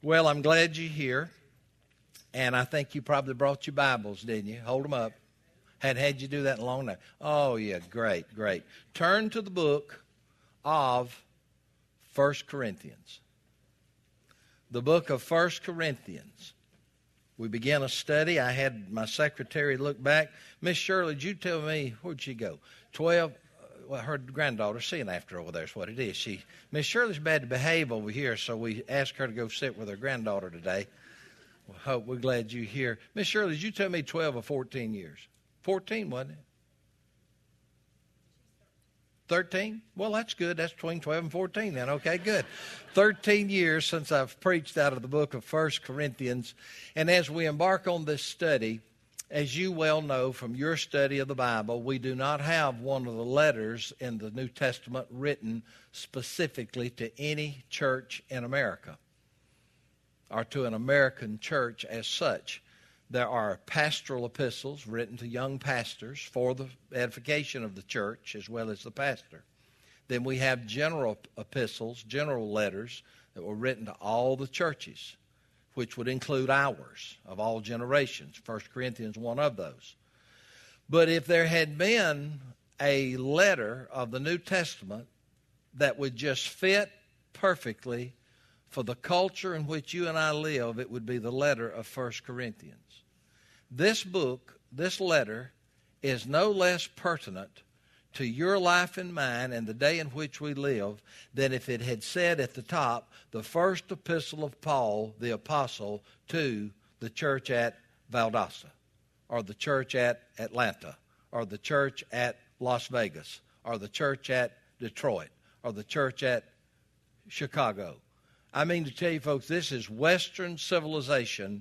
Well, I'm glad you're here, and I think you probably brought your Bibles, didn't you? Hold them up. Had you do that in a long time? Oh, yeah, great. Turn to the book of 1 Corinthians. The book of 1 Corinthians. We began a study. I had my secretary look back. Miss Shirley, did you tell me, where'd she go? 12, well, her granddaughter, seeing after over there is what it is. Miss Shirley's bad to behave over here, so we asked her to go sit with her granddaughter today. We're glad you're here. Miss Shirley, did you tell me 12 or 14 years? 14, wasn't it? 13? Well, that's good. That's between 12 and 14 then. Okay, good. 13 years since I've preached out of the book of 1 Corinthians. And as we embark on this study, as you well know from your study of the Bible, we do not have one of the letters in the New Testament written specifically to any church in America or to an American church as such. There are pastoral epistles written to young pastors for the edification of the church as well as the pastor. Then we have general epistles, general letters that were written to all the churches, which would include ours of all generations. 1 Corinthians, one of those. But if there had been a letter of the New Testament that would just fit perfectly for the culture in which you and I live, it would be the letter of 1 Corinthians. This book, this letter, is no less pertinent to your life and mine and the day in which we live than if it had said at the top, the first epistle of Paul, the apostle, to the church at Valdosta, or the church at Atlanta, or the church at Las Vegas, or the church at Detroit, or the church at Chicago. I mean to tell you, folks, this is Western civilization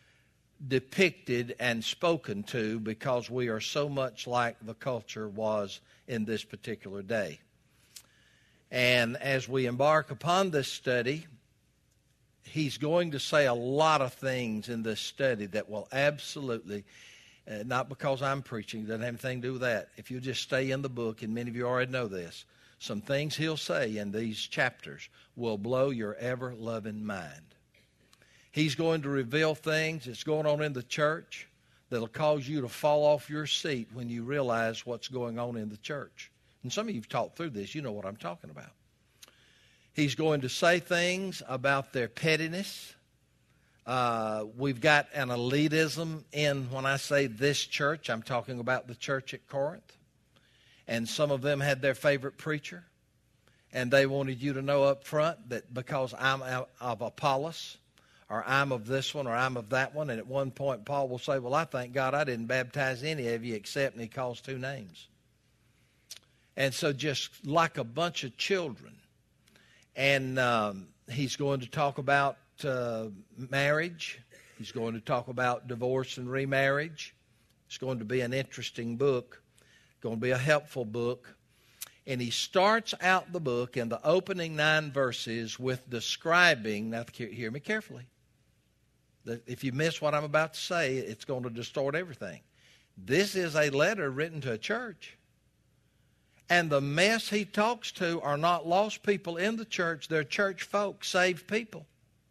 depicted and spoken to because we are so much like the culture was in this particular day. And as we embark upon this study, he's going to say a lot of things in this study that will absolutely, not because I'm preaching, doesn't have anything to do with that. If you just stay in the book, and many of you already know this, some things he'll say in these chapters will blow your ever-loving mind. He's going to reveal things that's going on in the church that'll cause you to fall off your seat when you realize what's going on in the church. And some of you have talked through this. You know what I'm talking about. He's going to say things about their pettiness. We've got an elitism in, when I say this church, I'm talking about the church at Corinth. And some of them had their favorite preacher. And they wanted you to know up front that because I'm of Apollos, or I'm of this one, or I'm of that one. And at one point, Paul will say, well, I thank God I didn't baptize any of you except, and he calls two names. And so just like a bunch of children. And he's going to talk about marriage. He's going to talk about divorce and remarriage. It's going to be an interesting book. Going to be a helpful book. And he starts out the book in the opening 9 verses with describing, now hear me carefully. If you miss what I'm about to say, it's going to distort everything. This is a letter written to a church. And the mess he talks to are not lost people in the church. They're church folk, saved people.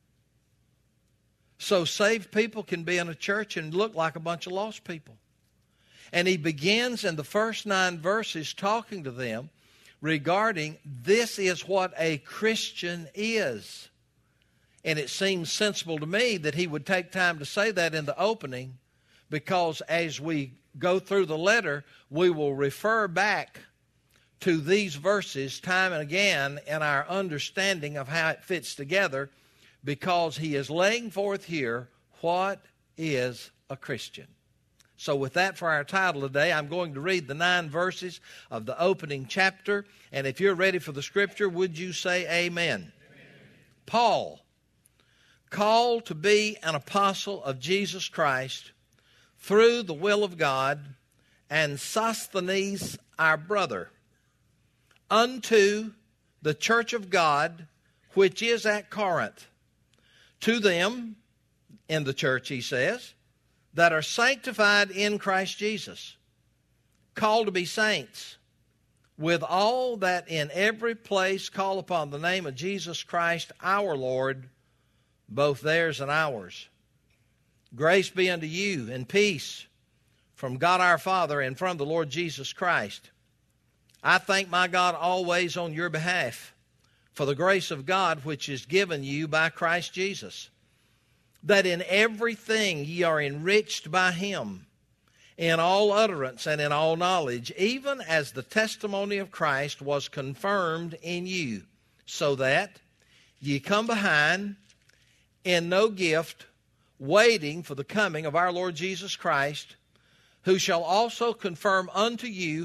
So saved people can be in a church and look like a bunch of lost people. And he begins in the first 9 verses talking to them regarding this is what a Christian is. And it seems sensible to me that he would take time to say that in the opening because as we go through the letter, we will refer back to these verses time and again in our understanding of how it fits together because he is laying forth here what is a Christian. So with that for our title today, I'm going to read the 9 verses of the opening chapter. And if you're ready for the scripture, would you say amen? Amen. Paul, called to be an apostle of Jesus Christ through the will of God, and Sosthenes, our brother, unto the church of God, which is at Corinth. To them, in the church, he says, that are sanctified in Christ Jesus, called to be saints, with all that in every place call upon the name of Jesus Christ our Lord, both theirs and ours. Grace be unto you and peace from God our Father and from the Lord Jesus Christ. I thank my God always on your behalf for the grace of God which is given you by Christ Jesus, that in everything ye are enriched by him, in all utterance and in all knowledge, even as the testimony of Christ was confirmed in you, so that ye come behind in no gift, waiting for the coming of our Lord Jesus Christ, who shall also confirm you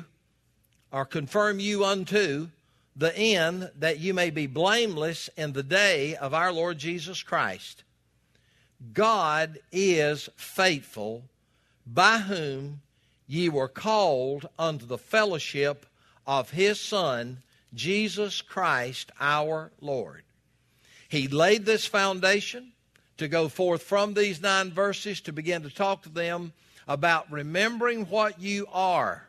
unto the end, that you may be blameless in the day of our Lord Jesus Christ. God is faithful, by whom ye were called unto the fellowship of his Son, Jesus Christ our Lord. He laid this foundation to go forth from these 9 verses to begin to talk to them about remembering what you are.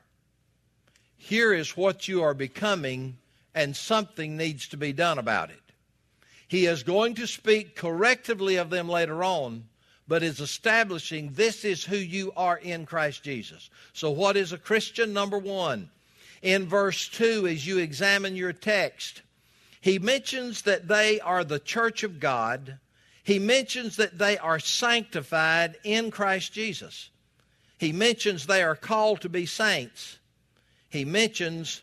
Here is what you are becoming, and something needs to be done about it. He is going to speak correctively of them later on, but is establishing this is who you are in Christ Jesus. So what is a Christian? Number 1, in verse 2, as you examine your text, he mentions that they are the church of God. He mentions that they are sanctified in Christ Jesus. He mentions they are called to be saints. He mentions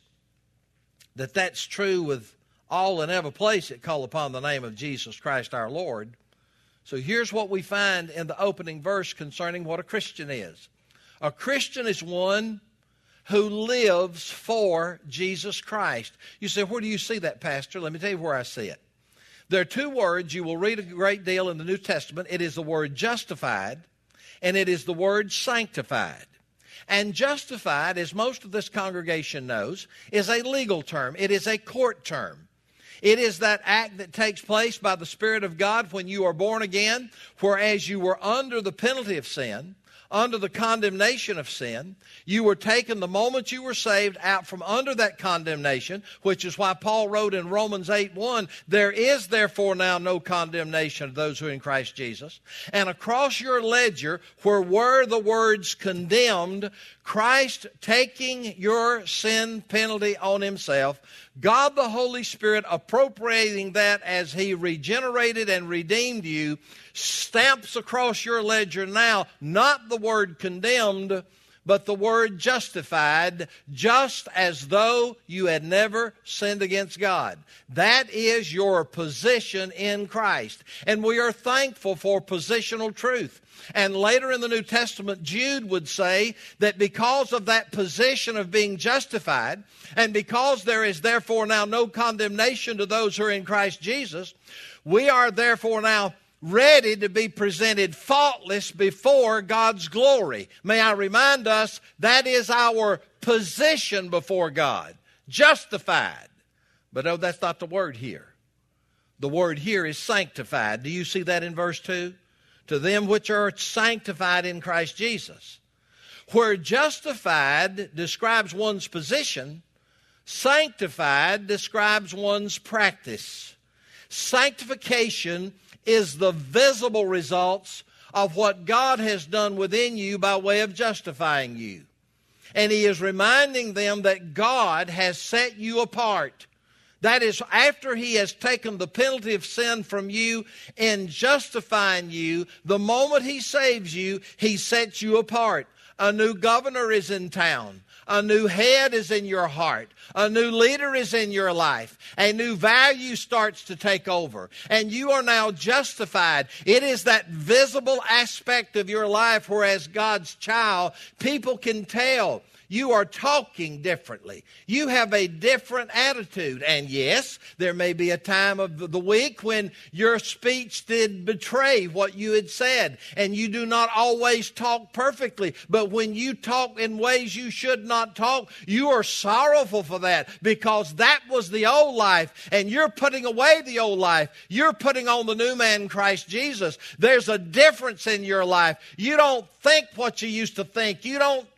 that that's true with all and every place that call upon the name of Jesus Christ our Lord. So here's what we find in the opening verse concerning what a Christian is. A Christian is one who lives for Jesus Christ. You say, where do you see that, Pastor? Let me tell you where I see it. There are 2 words you will read a great deal in the New Testament. It is the word justified, and it is the word sanctified. And justified, as most of this congregation knows, is a legal term. It is a court term. It is that act that takes place by the Spirit of God when you are born again, whereas you were under the penalty of sin, under the condemnation of sin. You were taken the moment you were saved out from under that condemnation, which is why Paul wrote in Romans 8:1, there is therefore now no condemnation of those who are in Christ Jesus. And across your ledger, where were the words condemned, Christ taking your sin penalty on himself, God the Holy Spirit appropriating that as he regenerated and redeemed you, stamps across your ledger now not the word condemned, but the word justified, just as though you had never sinned against God. That is your position in Christ. And we are thankful for positional truth. And later in the New Testament, Jude would say that because of that position of being justified, and because there is therefore now no condemnation to those who are in Christ Jesus, we are therefore now ready to be presented faultless before God's glory. May I remind us, that is our position before God, justified. But no, that's not the word here. The word here is sanctified. Do you see that in verse 2? To them which are sanctified in Christ Jesus. Where justified describes one's position, sanctified describes one's practice. Sanctification is the visible results of what God has done within you by way of justifying you. And he is reminding them that God has set you apart. That is, after he has taken the penalty of sin from you in justifying you, the moment he saves you, he sets you apart. A new governor is in town. A new head is in your heart. A new leader is in your life. A new value starts to take over. And you are now justified. It is that visible aspect of your life where, as God's child, people can tell you are talking differently. You have a different attitude. And yes, there may be a time of the week when your speech did betray what you had said. And you do not always talk perfectly. But when you talk in ways you should not talk, you are sorrowful for that, because that was the old life. And you're putting away the old life. You're putting on the new man, Christ Jesus. There's a difference in your life. You don't think what you used to think. You don't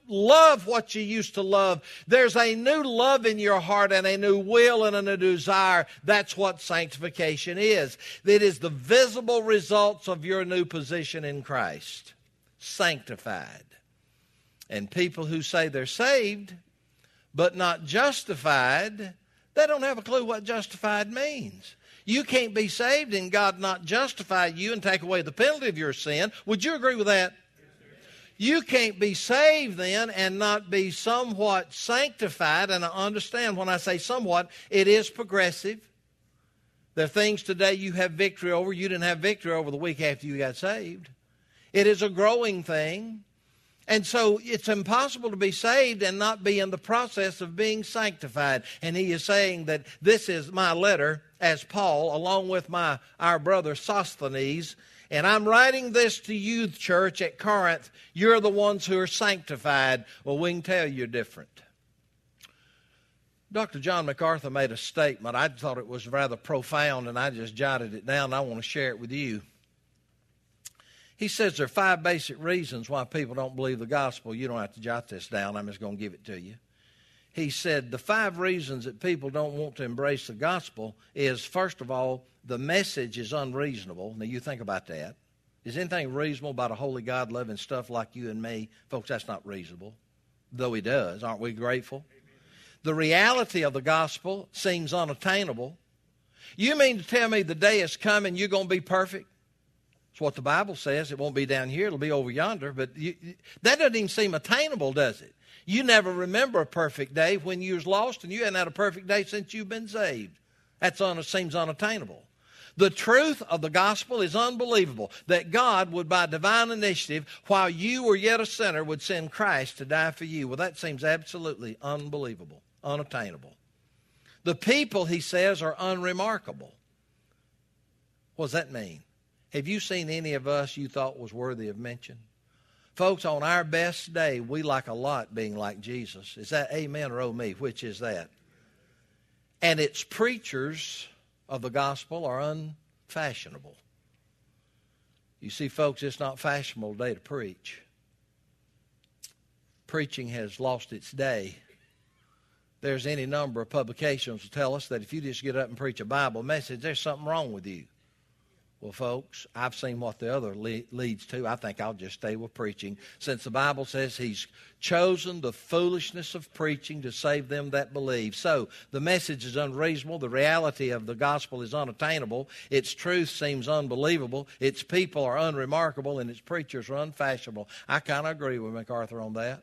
love what you used to love. There's a new love in your heart and a new will and a new desire. That's what sanctification is. It is the visible results of your new position in Christ. Sanctified. And people who say they're saved but not justified, they don't have a clue what justified means. You can't be saved and God not justify you and take away the penalty of your sin. Would you agree with that? You can't be saved then and not be somewhat sanctified. And I understand when I say somewhat, it is progressive. There are things today you have victory over you didn't have victory over the week after you got saved. It is a growing thing. And so it's impossible to be saved and not be in the process of being sanctified. And he is saying that this is my letter as Paul, along with our brother Sosthenes. And I'm writing this to you, church at Corinth. You're the ones who are sanctified. Well, we can tell you're different. Dr. John MacArthur made a statement. I thought it was rather profound, and I just jotted it down. I want to share it with you. He says there are 5 basic reasons why people don't believe the gospel. You don't have to jot this down. I'm just going to give it to you. He said the 5 reasons that people don't want to embrace the gospel is, first of all, the message is unreasonable. Now, you think about that. Is anything reasonable about a holy God loving stuff like you and me? Folks, that's not reasonable, though he does. Aren't we grateful? The reality of the gospel seems unattainable. You mean to tell me the day is coming you're going to be perfect? That's what the Bible says. It won't be down here. It'll be over yonder. But that doesn't even seem attainable, does it? You never remember a perfect day when you was lost, and you hadn't had a perfect day since you've been saved. That seems unattainable. The truth of the gospel is unbelievable, that God would, by divine initiative, while you were yet a sinner, would send Christ to die for you. Well, that seems absolutely unbelievable, unattainable. The people, he says, are unremarkable. What does that mean? Have you seen any of us you thought was worthy of mention? Folks, on our best day, we like a lot being like Jesus. Is that amen or oh me? Which is that? And its preachers of the gospel are unfashionable. You see, folks, it's not fashionable today to preach. Preaching has lost its day. There's any number of publications that tell us that if you just get up and preach a Bible message, there's something wrong with you. Well, folks, I've seen what the other leads to. I think I'll just stay with preaching, since the Bible says he's chosen the foolishness of preaching to save them that believe. So the message is unreasonable. The reality of the gospel is unattainable. Its truth seems unbelievable. Its people are unremarkable, and its preachers are unfashionable. I kind of agree with MacArthur on that.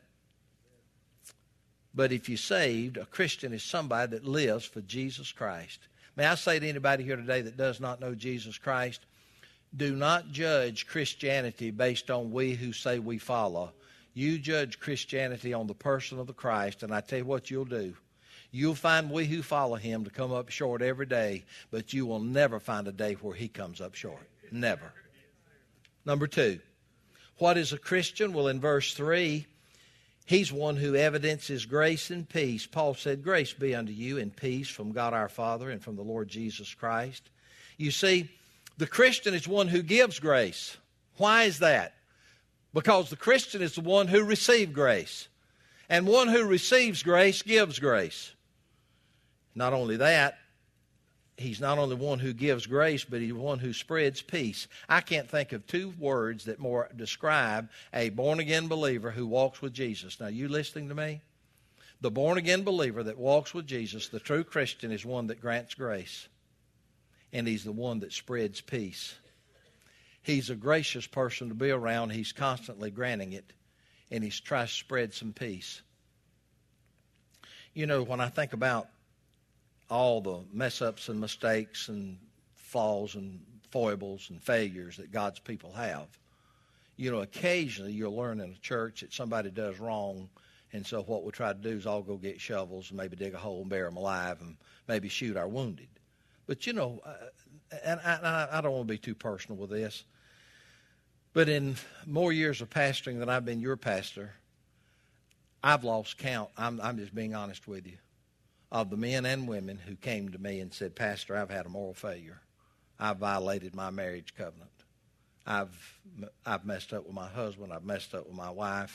But if you're saved, a Christian is somebody that lives for Jesus Christ. May I say to anybody here today that does not know Jesus Christ, do not judge Christianity based on we who say we follow. You judge Christianity on the person of the Christ, and I tell you what you'll do. You'll find we who follow him to come up short every day, but you will never find a day where he comes up short. Never. Number 2, what is a Christian? Well, in verse 3, he's one who evidences grace and peace. Paul said, grace be unto you and peace from God our Father and from the Lord Jesus Christ. You see, the Christian is one who gives grace. Why is that? Because the Christian is the one who received grace. And one who receives grace gives grace. Not only that, he's not only one who gives grace, but he's one who spreads peace. I can't think of 2 words that more describe a born-again believer who walks with Jesus. Now, you listening to me? The born-again believer that walks with Jesus, the true Christian, is one that grants grace. And he's the one that spreads peace. He's a gracious person to be around. He's constantly granting it. And he's trying to spread some peace. You know, when I think about all the mess-ups and mistakes and flaws and foibles and failures that God's people have, you know, occasionally you'll learn in a church that somebody does wrong, and so what we try to do is all go get shovels and maybe dig a hole and bury them alive and maybe shoot our wounded. But, you know, and I don't want to be too personal with this, but in more years of pastoring than I've been your pastor, I've lost count. I'm just being honest with you, of the men and women who came to me and said, Pastor, I've had a moral failure. I've violated my marriage covenant. I've messed up with my husband. I've messed up with my wife.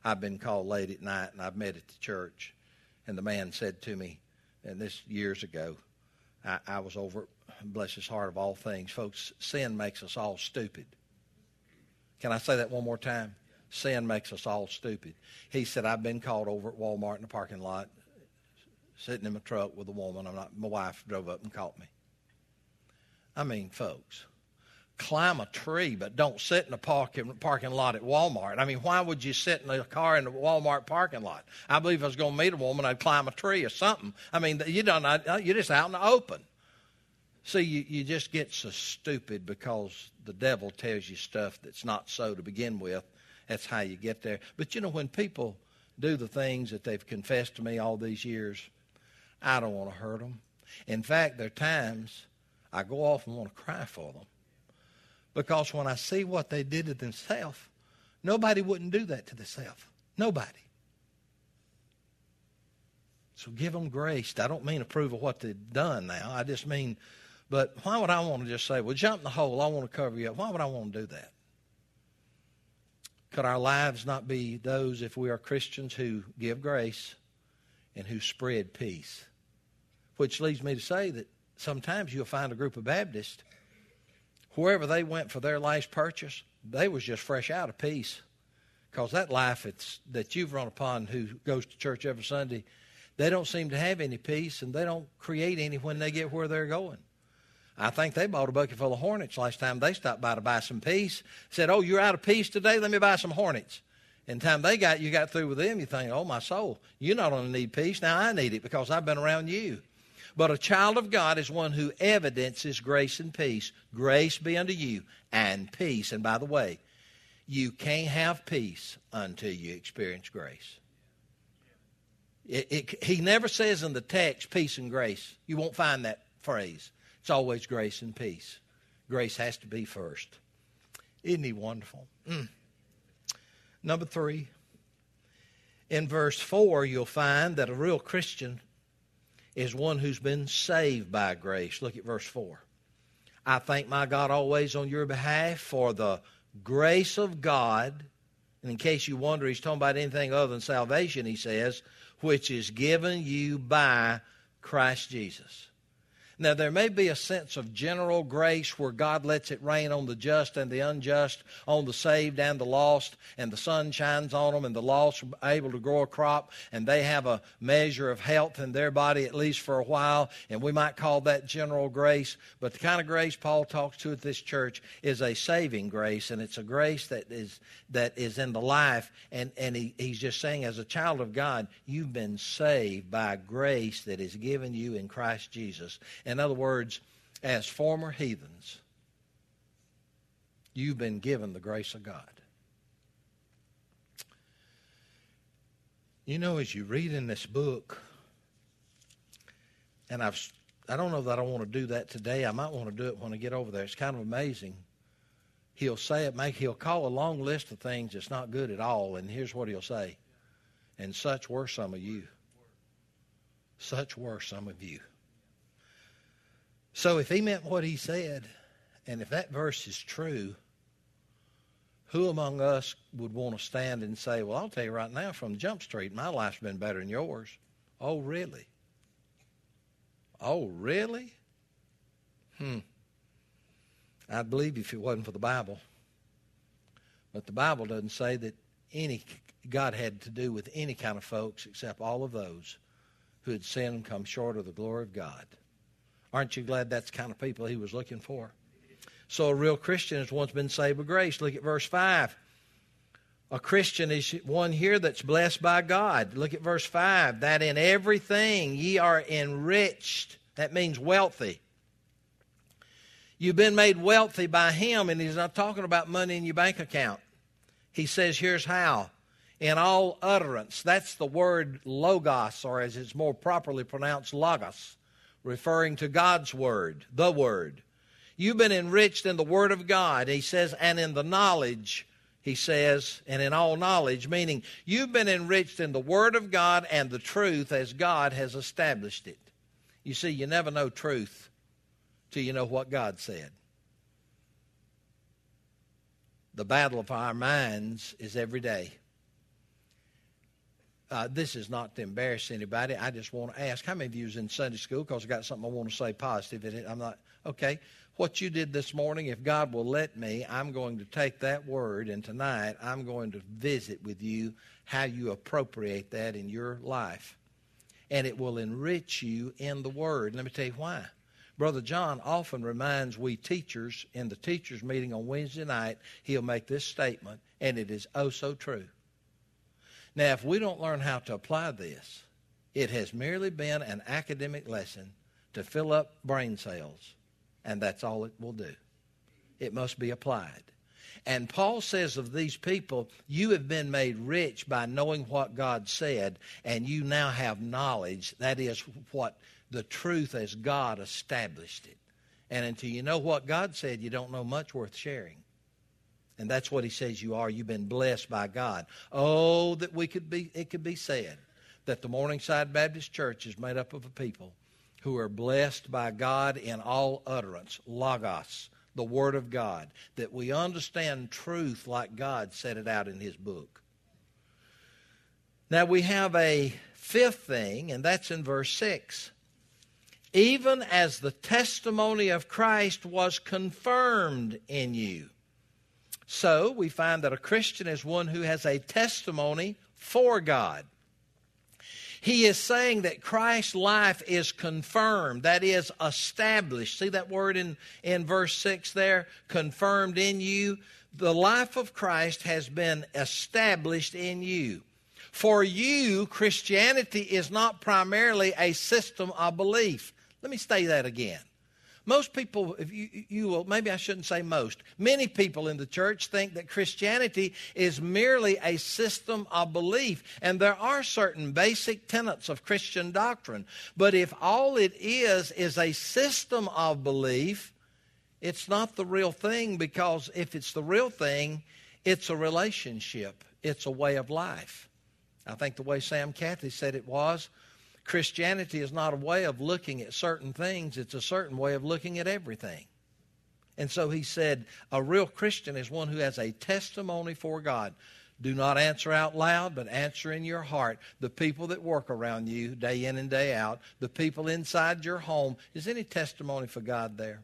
I've been called late at night, and I've met at the church, and the man said to me, and this years ago, I was over, bless his heart of all things. Folks, sin makes us all stupid. Can I say that one more time? Sin makes us all stupid. He said, I've been called over at Walmart in the parking lot, sitting in my truck with a woman. My wife drove up and caught me. I mean, folks, climb a tree, but don't sit in the parking lot at Walmart. I mean, why would you sit in a car in the Walmart parking lot? I believe if I was going to meet a woman, I'd climb a tree or something. I mean, you're just out in the open. See, you just get so stupid because the devil tells you stuff that's not so to begin with. That's how you get there. But, when people do the things that they've confessed to me all these years, I don't want to hurt them. In fact, there are times I go off and want to cry for them. Because when I see what they did to themselves, nobody wouldn't do that to themselves. Nobody. So give them grace. I don't mean approve of what they've done now. I just mean, but why would I want to just say, well, jump in the hole, I want to cover you up. Why would I want to do that? Could our lives not be those, if we are Christians, who give grace and who spread peace? Which leads me to say that sometimes you'll find a group of Baptists, wherever they went for their last purchase, they was just fresh out of peace. Because that life that you've run upon who goes to church every Sunday, they don't seem to have any peace, and they don't create any when they get where they're going. I think they bought a bucket full of hornets last time they stopped by to buy some peace. Said, oh, you're out of peace today? Let me buy some hornets. And the time you got through with them, you think, oh, my soul, you not only need peace, now I need it because I've been around you. But a child of God is one who evidences grace and peace. Grace be unto you and peace. And by the way, you can't have peace until you experience grace. He never says in the text peace and grace. You won't find that phrase. It's always grace and peace. Grace has to be first. Isn't he wonderful? Number 3, in verse 4, you'll find that a real Christian is one who's been saved by grace. Look at verse 4. I thank my God always on your behalf for the grace of God. And in case you wonder, he's talking about anything other than salvation, he says, which is given you by Christ Jesus. Now, there may be a sense of general grace where God lets it rain on the just and the unjust, on the saved and the lost, and the sun shines on them, and the lost are able to grow a crop, and they have a measure of health in their body at least for a while, and we might call that general grace. But the kind of grace Paul talks to at this church is a saving grace, and it's a grace that is in the life, and he's just saying, as a child of God, you've been saved by grace that is given you in Christ Jesus. In other words, as former heathens, you've been given the grace of God. As you read in this book, and I don't know that I want to do that today. I might want to do it when I get over there. It's kind of amazing. He'll call a long list of things that's not good at all, and here's what he'll say. And such were some of you. Such were some of you. So if he meant what he said, and if that verse is true, who among us would want to stand and say, well, I'll tell you right now, from Jump Street, my life's been better than yours. Oh, really? Oh, really? I'd believe you if it wasn't for the Bible. But the Bible doesn't say that God had to do with any kind of folks except all of those who had sinned and come short of the glory of God. Aren't you glad that's the kind of people he was looking for? So a real Christian is one that's been saved by grace. Look at verse 5. A Christian is one here that's blessed by God. Look at verse 5. That in everything ye are enriched. That means wealthy. You've been made wealthy by him, and he's not talking about money in your bank account. He says, here's how. In all utterance. That's the word logos, or as it's more properly pronounced, logos, referring to God's word, the word. You've been enriched in the word of God. He says, and in the knowledge, he says, and in all knowledge, meaning you've been enriched in the word of God and the truth as God has established it. You see, you never know truth till you know what God said. The battle of our minds is every day. this is not to embarrass anybody. I just want to ask, how many of you was in Sunday school? Because I got something I want to say positive in it. I'm not, okay. What you did this morning, if God will let me, I'm going to take that word, and tonight I'm going to visit with you how you appropriate that in your life. And it will enrich you in the word. Let me tell you why. Brother John often reminds we teachers in the teachers' meeting on Wednesday night, he'll make this statement, and it is oh so true. Now, if we don't learn how to apply this, it has merely been an academic lesson to fill up brain cells, and that's all it will do. It must be applied. And Paul says of these people, you have been made rich by knowing what God said, and you now have knowledge. That is what the truth as God established it. And until you know what God said, you don't know much worth sharing. And that's what he says you are. You've been blessed by God. Oh, that it could be said that the Morningside Baptist Church is made up of a people who are blessed by God in all utterance, logos, the Word of God, that we understand truth like God set it out in his book. Now we have a fifth thing, and that's in verse 6. Even as the testimony of Christ was confirmed in you. So we find that a Christian is one who has a testimony for God. He is saying that Christ's life is confirmed, that is established. See that word in verse 6 there? Confirmed in you. The life of Christ has been established in you. For you, Christianity is not primarily a system of belief. Let me say that again. Most people, if you will, maybe I shouldn't say most, many people in the church think that Christianity is merely a system of belief. And there are certain basic tenets of Christian doctrine. But if all it is a system of belief, it's not the real thing, because if it's the real thing, it's a relationship. It's a way of life. I think the way Sam Cathy said it was, Christianity is not a way of looking at certain things. It's a certain way of looking at everything. And so he said, a real Christian is one who has a testimony for God. Do not answer out loud, but answer in your heart. The people that work around you day in and day out, the people inside your home. Is any testimony for God there?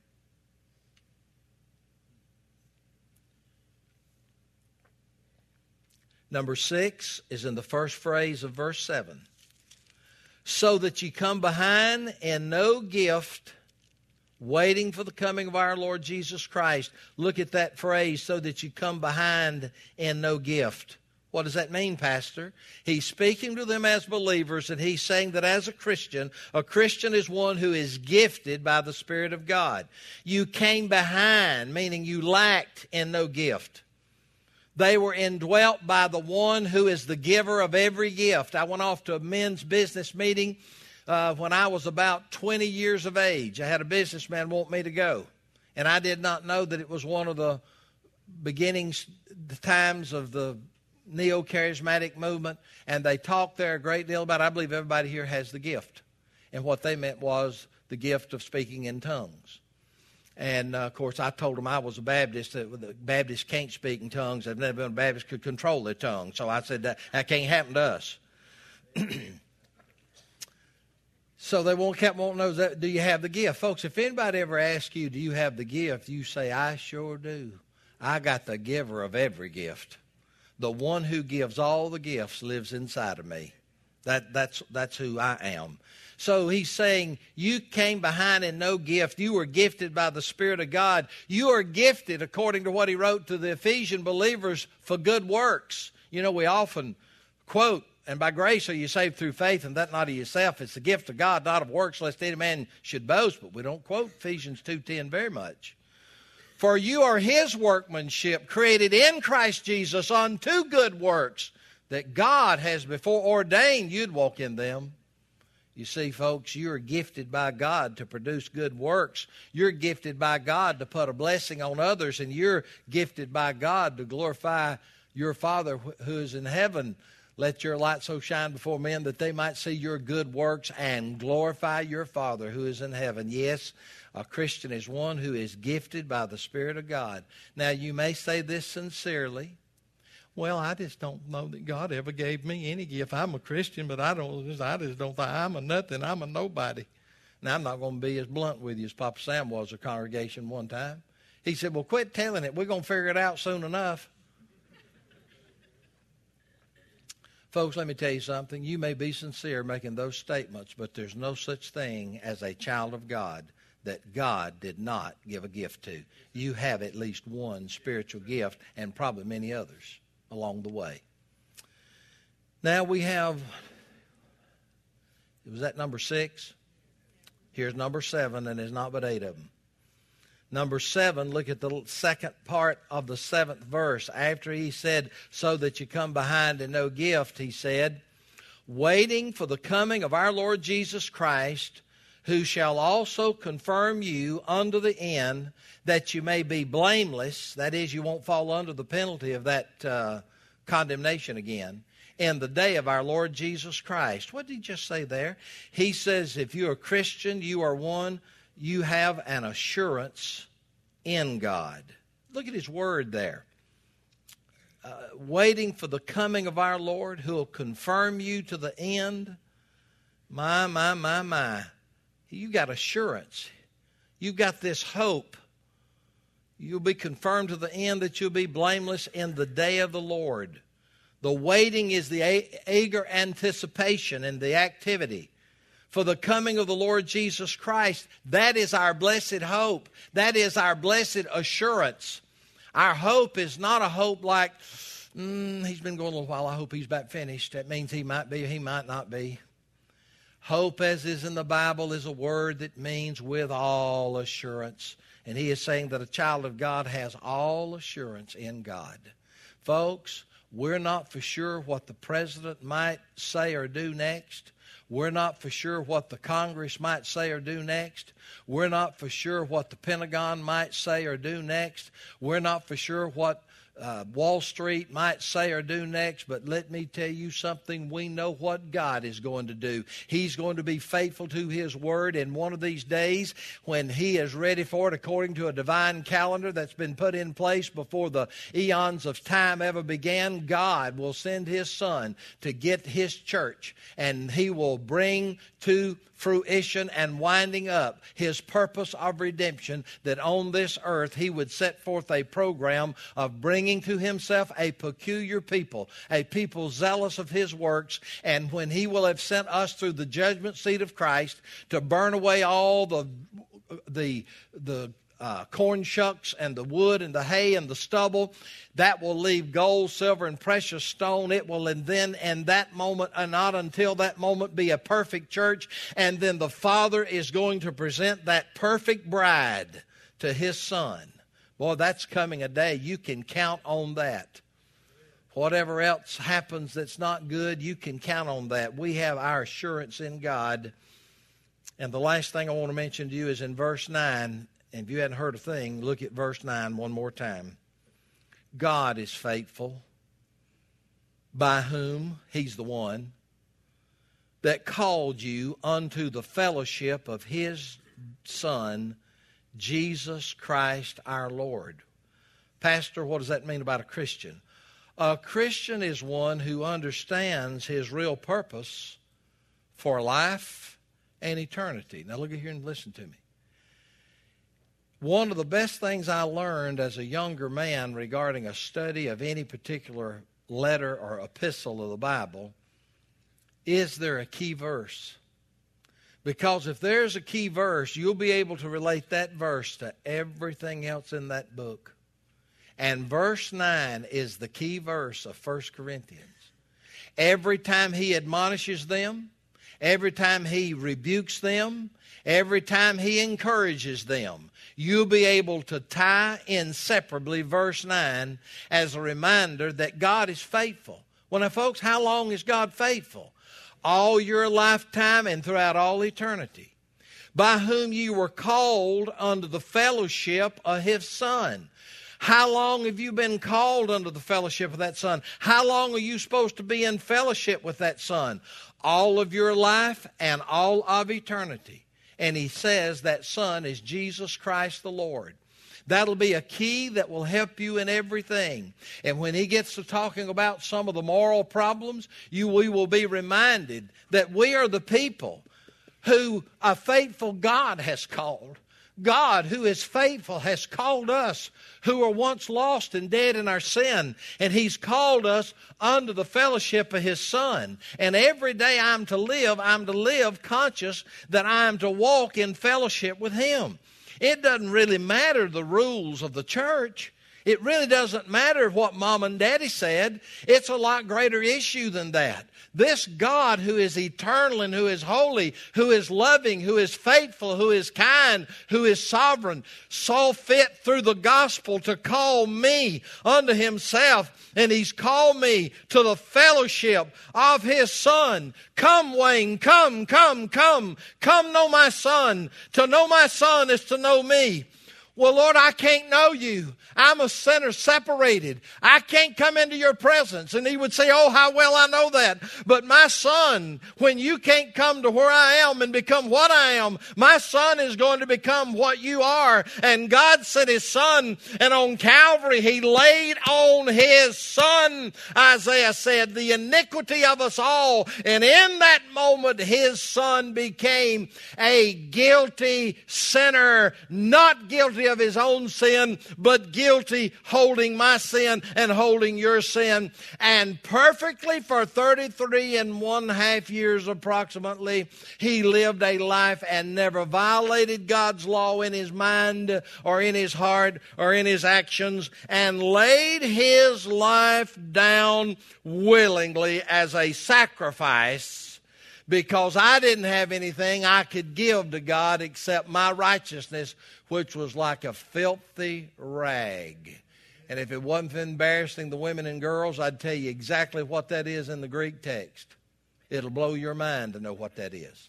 Number 6 is in the first phrase of verse 7. So that you come behind in no gift, waiting for the coming of our Lord Jesus Christ. Look at that phrase, so that you come behind in no gift. What does that mean, Pastor? He's speaking to them as believers, and he's saying that as a Christian is one who is gifted by the Spirit of God. You came behind, meaning you lacked in no gift. They were indwelt by the one who is the giver of every gift. I went off to a men's business meeting when I was about 20 years of age. I had a businessman want me to go. And I did not know that it was one of the beginnings, the times of the neo-charismatic movement. And they talked there a great deal about, I believe everybody here has the gift. And what they meant was the gift of speaking in tongues. And, of course, I told them I was a Baptist, that the Baptists can't speak in tongues. I've never been a Baptist could control their tongue. So I said that can't happen to us. So they kept wanting to know, do you have the gift? Folks, if anybody ever asks you, do you have the gift, you say, I sure do. I got the giver of every gift. The one who gives all the gifts lives inside of me. That's who I am. So he's saying, you came behind in no gift. You were gifted by the Spirit of God. You are gifted, according to what he wrote to the Ephesian believers, for good works. You know, we often quote, and by grace are you saved through faith, and that not of yourself. It's the gift of God, not of works, lest any man should boast. But we don't quote Ephesians 2:10 very much. For you are his workmanship, created in Christ Jesus unto good works, that God has before ordained you'd walk in them. You see, folks, you're gifted by God to produce good works. You're gifted by God to put a blessing on others, and you're gifted by God to glorify your Father who is in heaven. Let your light so shine before men that they might see your good works and glorify your Father who is in heaven. Yes, a Christian is one who is gifted by the Spirit of God. Now, you may say this sincerely. Well, I just don't know that God ever gave me any gift. I'm a Christian, but I just don't think I'm a nothing. I'm a nobody. Now, I'm not going to be as blunt with you as Papa Sam was at a congregation one time. He said, well, quit telling it. We're going to figure it out soon enough. Folks, let me tell you something. You may be sincere making those statements, but there's no such thing as a child of God that God did not give a gift to. You have at least one spiritual gift and probably many others along the way. Now we have, was that number 6? Here's number 7, and there's not but 8 of them. Number 7, look at the second part of the 7th verse. After he said, so that you come behind and no gift, he said, waiting for the coming of our Lord Jesus Christ, who shall also confirm you unto the end, that you may be blameless, that is, you won't fall under the penalty of that condemnation again, in the day of our Lord Jesus Christ. What did he just say there? He says if you're a Christian, you are one, you have an assurance in God. Look at his word there. Waiting for the coming of our Lord, who will confirm you to the end. My. You got assurance. You got this hope. You'll be confirmed to the end that you'll be blameless in the day of the Lord. The waiting is the eager anticipation and the activity for the coming of the Lord Jesus Christ. That is our blessed hope. That is our blessed assurance. Our hope is not a hope like, he's been going a little while, I hope he's about finished. That means he might be, he might not be. Hope, as is in the Bible, is a word that means with all assurance. And he is saying that a child of God has all assurance in God. Folks, we're not for sure what the president might say or do next. We're not for sure what the Congress might say or do next. We're not for sure what the Pentagon might say or do next. We're not for sure what Wall Street might say or do next, but let me tell you something. We know what God is going to do. He's going to be faithful to His word, and one of these days when He is ready for it, according to a divine calendar that's been put in place before the eons of time ever began, God will send His Son to get His church, and He will bring to fruition and winding up His purpose of redemption, that on this earth He would set forth a program of bringing to Himself a peculiar people, a people zealous of His works, and when He will have sent us through the judgment seat of Christ to burn away all the corn shucks and the wood and the hay and the stubble, that will leave gold, silver, and precious stone. It will then in that moment, and not until that moment, be a perfect church. And then the Father is going to present that perfect bride to His Son. Boy, that's coming a day. You can count on that. Whatever else happens that's not good, you can count on that. We have our assurance in God. And the last thing I want to mention to you is in verse 9. And if you hadn't heard a thing, look at verse 9 one more time. God is faithful, by whom, He's the one, that called you unto the fellowship of His Son, Jesus Christ our Lord. Pastor, what does that mean about a Christian? A Christian is one who understands his real purpose for life and eternity. Now look at here and listen to me. One of the best things I learned as a younger man regarding a study of any particular letter or epistle of the Bible is there a key verse. Because if there's a key verse, you'll be able to relate that verse to everything else in that book. And verse 9 is the key verse of 1 Corinthians. Every time he admonishes them, every time he rebukes them, every time he encourages them, you'll be able to tie inseparably verse 9 as a reminder that God is faithful. Well, now, folks, how long is God faithful? All your lifetime and throughout all eternity. By whom you were called unto the fellowship of His Son. How long have you been called unto the fellowship of that Son? How long are you supposed to be in fellowship with that Son? All of your life and all of eternity. And he says that Son is Jesus Christ the Lord. That'll be a key that will help you in everything. And when he gets to talking about some of the moral problems, we will be reminded that we are the people who a faithful God has called. God, who is faithful, has called us who were once lost and dead in our sin. And He's called us under the fellowship of His Son. And every day I'm to live conscious that I'm to walk in fellowship with Him. It doesn't really matter the rules of the church. It really doesn't matter what Mom and Daddy said. It's a lot greater issue than that. This God who is eternal and who is holy, who is loving, who is faithful, who is kind, who is sovereign, saw fit through the gospel to call me unto Himself. And He's called me to the fellowship of His Son. Come, Wayne, come, come, come. Come know my Son. To know my Son is to know me. Well, Lord, I can't know you. I'm a sinner separated. I can't come into your presence. And he would say, oh, how well I know that. But my son, when you can't come to where I am and become what I am, my son is going to become what you are. And God sent His Son, and on Calvary He laid on His Son, Isaiah said, the iniquity of us all. And in that moment, His Son became a guilty sinner, not guilty of his own sin, but guilty holding my sin and holding your sin. And perfectly for 33 and 1/2 years approximately, he lived a life and never violated God's law in his mind or in his heart or in his actions, and laid his life down willingly as a sacrifice, because I didn't have anything I could give to God except my righteousness, which was like a filthy rag. And if it wasn't for embarrassing the women and girls, I'd tell you exactly what that is in the Greek text. It'll blow your mind to know what that is.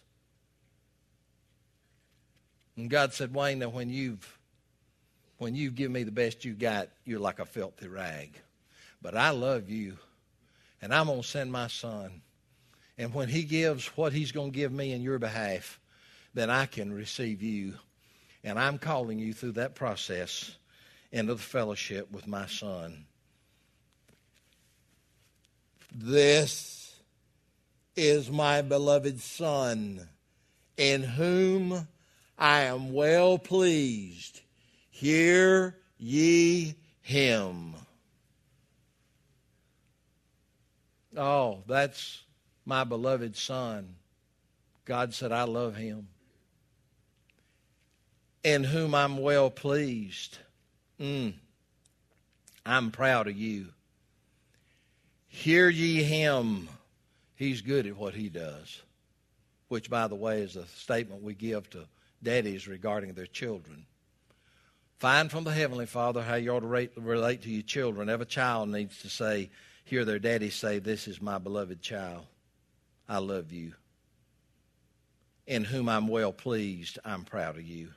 And God said, Wayne, now when you've given me the best you got, you're like a filthy rag. But I love you, and I'm going to send my son. And when He gives what He's going to give me in your behalf, then I can receive you. And I'm calling you through that process into the fellowship with my Son. This is my beloved Son, in whom I am well pleased. Hear ye Him. Oh, that's my beloved Son. God said, I love Him. In whom I'm well pleased. I'm proud of you. Hear ye Him. He's good at what He does. Which, by the way, is a statement we give to daddies regarding their children. Find from the Heavenly Father how you ought to relate to your children. Every child needs to hear their daddy say, this is my beloved child. I love you. In whom I'm well pleased. I'm proud of you.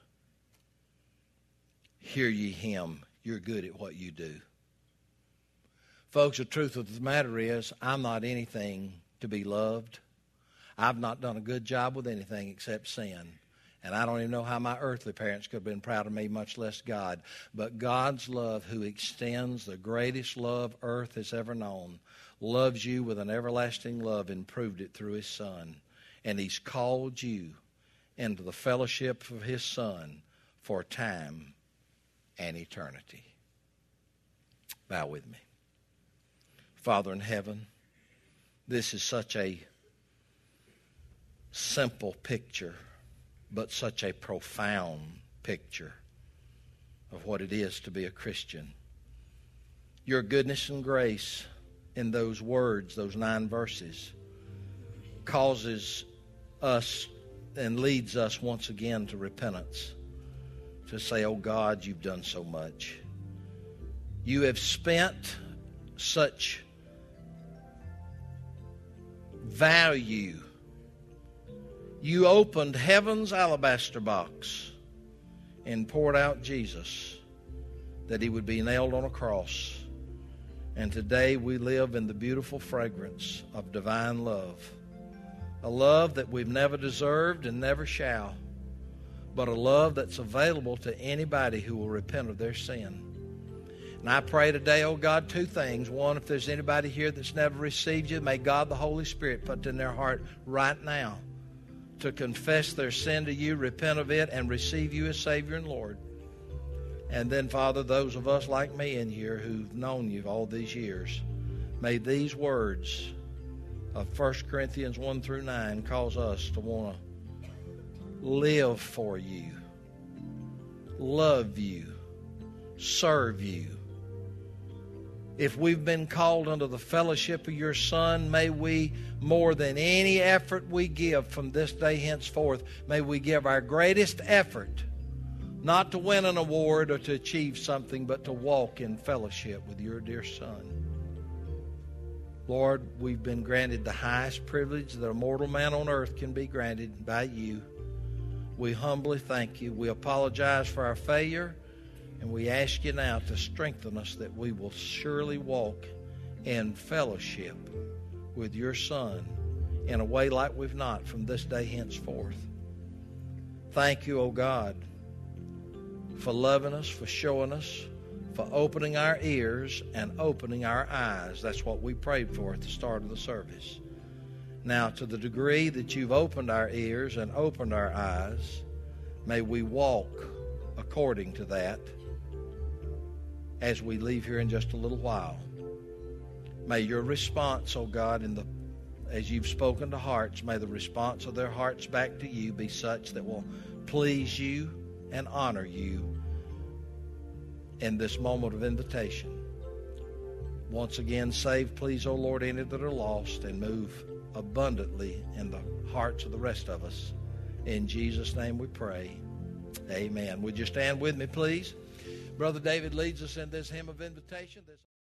Hear ye Him. You're good at what you do. Folks, the truth of the matter is, I'm not anything to be loved. I've not done a good job with anything except sin. And I don't even know how my earthly parents could have been proud of me, much less God. But God's love, who extends the greatest love earth has ever known, loves you with an everlasting love and proved it through His Son. And He's called you into the fellowship of His Son for time and eternity. Bow with me. Father in heaven, this is such a simple picture, but such a profound picture of what it is to be a Christian. Your goodness and grace in those words, those 9 verses, causes us and leads us once again to repentance. To say, oh God, you've done so much. You have spent such value. You opened heaven's alabaster box and poured out Jesus that He would be nailed on a cross. And today we live in the beautiful fragrance of divine love. A love that we've never deserved and never shall. but a love that's available to anybody who will repent of their sin. And I pray today, oh God, two things. One, if there's anybody here that's never received you, may God the Holy Spirit put in their heart right now to confess their sin to you, repent of it, and receive you as Savior and Lord. And then, Father, those of us like me in here who've known you all these years, may these words of 1 Corinthians 1 through 9 cause us to want to live for you, love you, serve you. If we've been called unto the fellowship of your Son, may we, more than any effort we give from this day henceforth, may we give our greatest effort not to win an award or to achieve something, but to walk in fellowship with your dear Son. Lord, we've been granted the highest privilege that a mortal man on earth can be granted by you. We humbly thank you. We apologize for our failure. And we ask you now to strengthen us that we will surely walk in fellowship with your Son in a way like we've not from this day henceforth. Thank you, O God, for loving us, for showing us, for opening our ears and opening our eyes. That's what we prayed for at the start of the service. Now, to the degree that you've opened our ears and opened our eyes, may we walk according to that as we leave here in just a little while. May your response, oh God, as you've spoken to hearts, may the response of their hearts back to you be such that will please you and honor you in this moment of invitation. Once again, save, please, O Lord, any that are lost, and move abundantly in the hearts of the rest of us. In Jesus' name we pray. Amen. Would you stand with me, please? Brother David leads us in this hymn of invitation.